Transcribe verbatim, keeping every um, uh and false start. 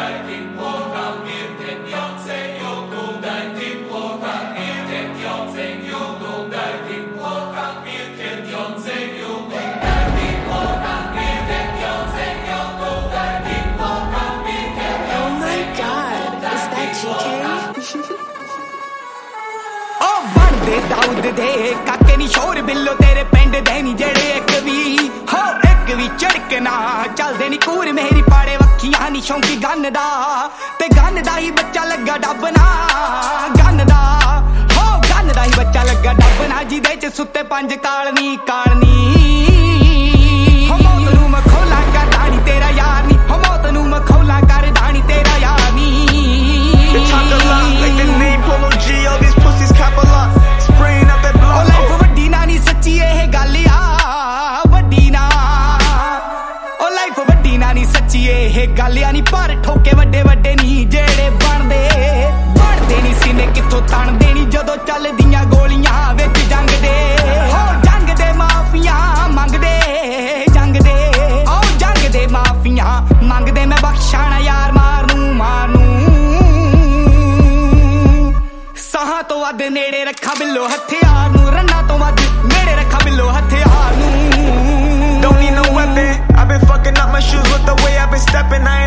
दाऊद दे काके नी शोर बिल्लो तेरे पिंड दे नी जेड़े एक भी हो एक भी झड़कना चलदे नी कूर मेरी पाड़े वक्खियां नी शौंकी गन दा ते गन दा ही बच्चा लगा डबना गन दा हो गन दा ही बच्चा लगा डबना जिदे च सुत्ते पंज कालनी कालनी हो मौत नू मैं खोला कर दानी तेरा यार नी हो मौत नू मैं खोला कर दानी तेरा यार नी गलिया नी पर ठोके वड्डे वड्डे नी जेड़े बनदे बनदे नी सीने किथों तणदे नी जदों चलदियां गोलियां विच जंग दे हो जंग दे माफिया मंगदे जंग दे ओ जंग दे माफिया मंगदे मैं बख्शाना यार मारनू मारनू साहां तो वध नेड़े रखा बिल्लो हथियार नू रन्ना तो वध नेड़े रखा बिल्लो हथियार नू Don't need no weapon. I've been fucking up my shoes with the way I've been stepping. I